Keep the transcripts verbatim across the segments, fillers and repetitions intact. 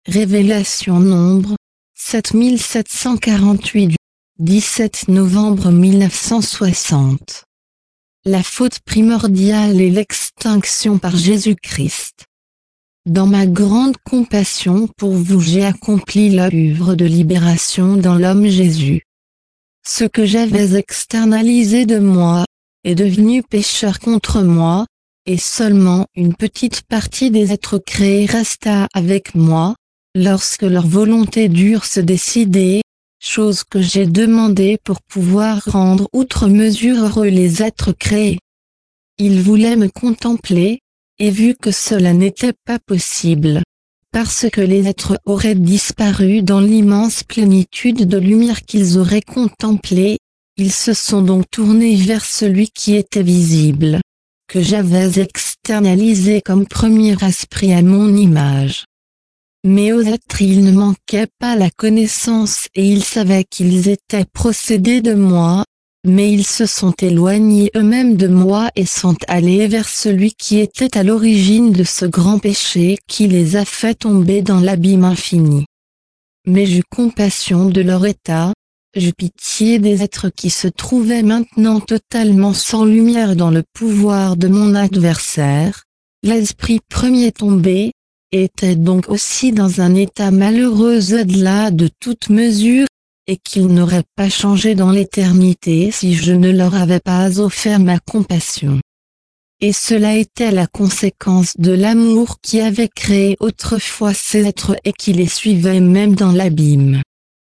Révélation Nombre, sept mille sept cent quarante-huit du dix-sept novembre mille neuf cent soixante. La faute primordiale est l'extinction par Jésus-Christ. Dans ma grande compassion pour vous j'ai accompli l'œuvre de libération dans l'homme Jésus. Ce que j'avais externalisé de moi, est devenu pécheur contre moi, et seulement une petite partie des êtres créés resta avec moi, lorsque leur volonté dure se décider, chose que j'ai demandée pour pouvoir rendre outre mesure heureux les êtres créés. Ils voulaient me contempler, et vu que cela n'était pas possible, parce que les êtres auraient disparu dans l'immense plénitude de lumière qu'ils auraient contemplée, ils se sont donc tournés vers celui qui était visible, que j'avais externalisé comme premier esprit à mon image. Mais aux êtres il ne manquait pas la connaissance et ils savaient qu'ils étaient procédés de moi, mais ils se sont éloignés eux-mêmes de moi et sont allés vers celui qui était à l'origine de ce grand péché qui les a fait tomber dans l'abîme infini. Mais j'eus compassion de leur état, j'eus pitié des êtres qui se trouvaient maintenant totalement sans lumière dans le pouvoir de mon adversaire, l'esprit premier tombé, était donc aussi dans un état malheureux au-delà de toute mesure, et qu'ils n'auraient pas changé dans l'éternité si je ne leur avais pas offert ma compassion. Et cela était la conséquence de l'amour qui avait créé autrefois ces êtres et qui les suivait même dans l'abîme.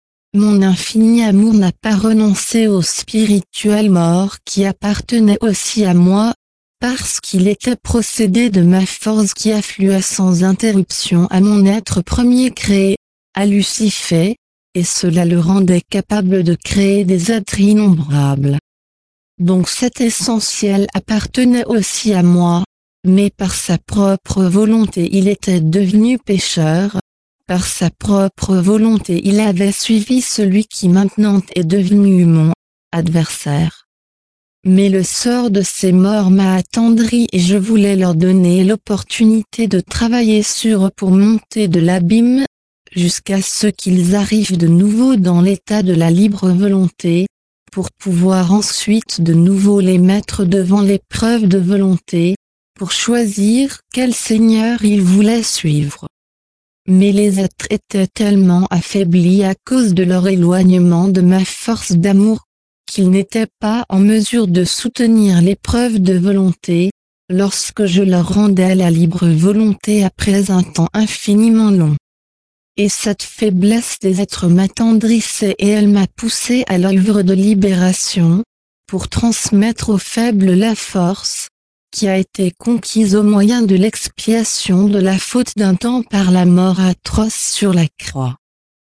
Mon infini amour n'a pas renoncé au spirituel mort qui appartenait aussi à moi, parce qu'il était procédé de ma force qui affluait sans interruption à mon être premier créé, à Lucifer, et cela le rendait capable de créer des êtres innombrables. Donc cet essentiel appartenait aussi à moi, mais par sa propre volonté il était devenu pécheur, par sa propre volonté il avait suivi celui qui maintenant est devenu mon adversaire. Mais le sort de ces morts m'a attendri et je voulais leur donner l'opportunité de travailler sur eux pour monter de l'abîme, jusqu'à ce qu'ils arrivent de nouveau dans l'état de la libre volonté, pour pouvoir ensuite de nouveau les mettre devant l'épreuve de volonté, pour choisir quel Seigneur ils voulaient suivre. Mais les êtres étaient tellement affaiblis à cause de leur éloignement de ma force d'amour, qu'ils n'étaient pas en mesure de soutenir l'épreuve de volonté, lorsque je leur rendais la libre volonté après un temps infiniment long. Et cette faiblesse des êtres m'attendrissait et elle m'a poussé à l'œuvre de libération, pour transmettre aux faibles la force, qui a été conquise au moyen de l'expiation de la faute d'un temps par la mort atroce sur la croix.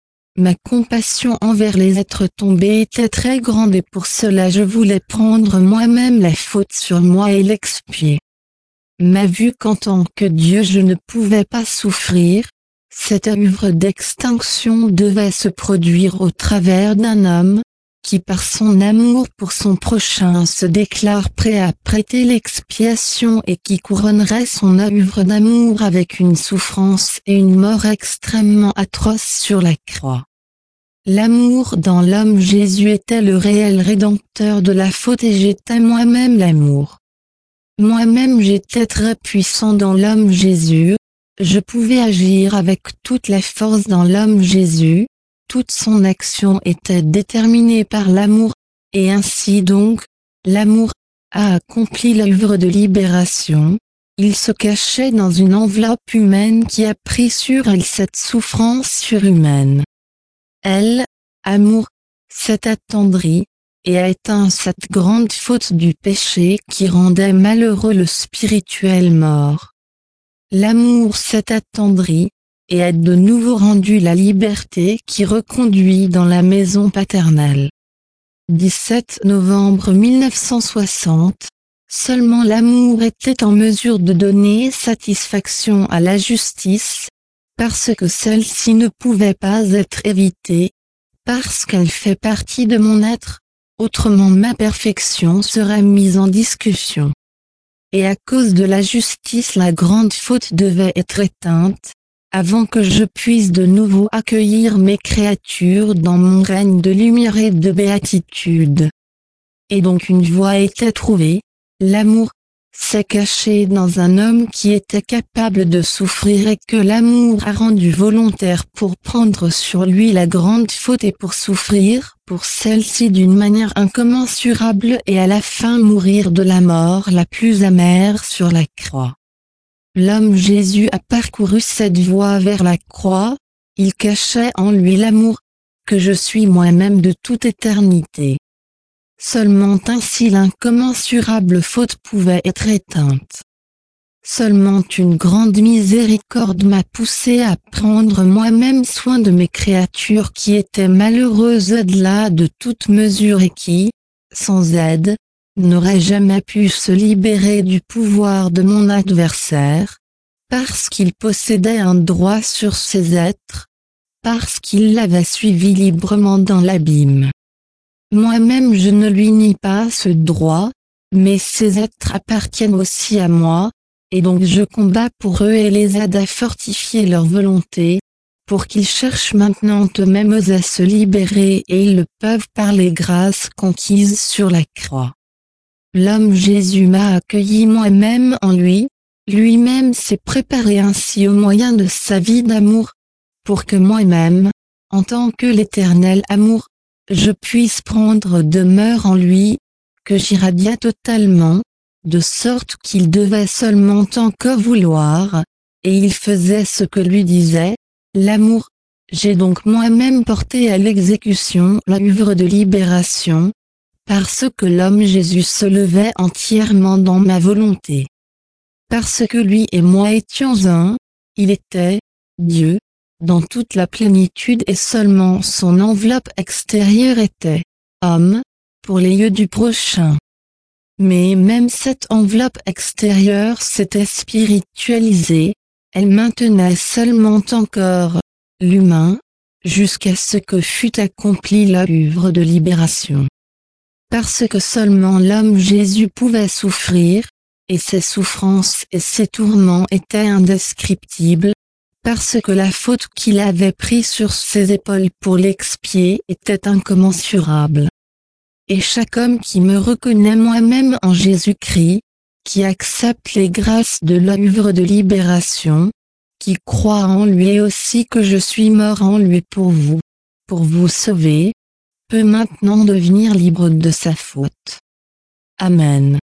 Ma compassion envers les êtres tombés était très grande et pour cela je voulais prendre moi-même la faute sur moi et l'expier. Mais vu qu'en tant que Dieu je ne pouvais pas souffrir, cette œuvre d'extinction devait se produire au travers d'un homme, qui par son amour pour son prochain se déclare prêt à prêter l'expiation et qui couronnerait son œuvre d'amour avec une souffrance et une mort extrêmement atroces sur la croix. L'amour dans l'homme Jésus était le réel rédempteur de la faute et j'étais moi-même l'amour. Moi-même j'étais très puissant dans l'homme Jésus, je pouvais agir avec toute la force dans l'homme Jésus, toute son action était déterminée par l'amour, et ainsi donc, l'amour a accompli l'œuvre de libération, il se cachait dans une enveloppe humaine qui a pris sur elle cette souffrance surhumaine. Elle, amour, s'est attendrie, et a éteint cette grande faute du péché qui rendait malheureux le spirituel mort. L'amour s'est attendri, et a de nouveau rendu la liberté qui reconduit dans la maison paternelle. dix-sept novembre mille neuf cent soixante, seulement l'amour était en mesure de donner satisfaction à la justice, parce que celle-ci ne pouvait pas être évitée, parce qu'elle fait partie de mon être, autrement ma perfection serait mise en discussion. Et à cause de la justice la grande faute devait être éteinte, avant que je puisse de nouveau accueillir mes créatures dans mon règne de lumière et de béatitude. Et donc une voie était trouvée, l'amour s'est caché dans un homme qui était capable de souffrir et que l'amour a rendu volontaire pour prendre sur lui la grande faute et pour souffrir pour celle-ci d'une manière incommensurable et à la fin mourir de la mort la plus amère sur la croix. L'homme Jésus a parcouru cette voie vers la croix, il cachait en lui l'amour, que je suis moi-même de toute éternité. Seulement ainsi l'incommensurable faute pouvait être éteinte. Seulement une grande miséricorde m'a poussé à prendre moi-même soin de mes créatures qui étaient malheureuses au-delà de toute mesure et qui, sans aide, n'auraient jamais pu se libérer du pouvoir de mon adversaire, parce qu'il possédait un droit sur ces êtres, parce qu'il l'avait suivi librement dans l'abîme. Moi-même je ne lui nie pas ce droit, mais ces êtres appartiennent aussi à moi, et donc je combats pour eux et les aide à fortifier leur volonté, pour qu'ils cherchent maintenant eux-mêmes à se libérer et ils le peuvent par les grâces conquises sur la croix. L'homme Jésus m'a accueilli moi-même en lui, lui-même s'est préparé ainsi au moyen de sa vie d'amour, pour que moi-même, en tant que l'éternel amour, je puisse prendre demeure en lui, que j'irradia totalement, de sorte qu'il devait seulement encore vouloir, et il faisait ce que lui disait, l'amour. J'ai donc moi-même porté à l'exécution l'œuvre de libération, parce que l'homme Jésus se levait entièrement dans ma volonté. Parce que lui et moi étions un, il était, Dieu, dans toute la plénitude et seulement son enveloppe extérieure était, homme, pour les yeux du prochain. Mais même cette enveloppe extérieure s'était spiritualisée, elle maintenait seulement encore l'humain, jusqu'à ce que fût accomplie l'œuvre de libération. Parce que seulement l'homme Jésus pouvait souffrir, et ses souffrances et ses tourments étaient indescriptibles, parce que la faute qu'il avait prise sur ses épaules pour l'expier était incommensurable. Et chaque homme qui me reconnaît moi-même en Jésus-Christ, qui accepte les grâces de l'œuvre de libération, qui croit en lui et aussi que je suis mort en lui pour vous, pour vous sauver, peut maintenant devenir libre de sa faute. Amen.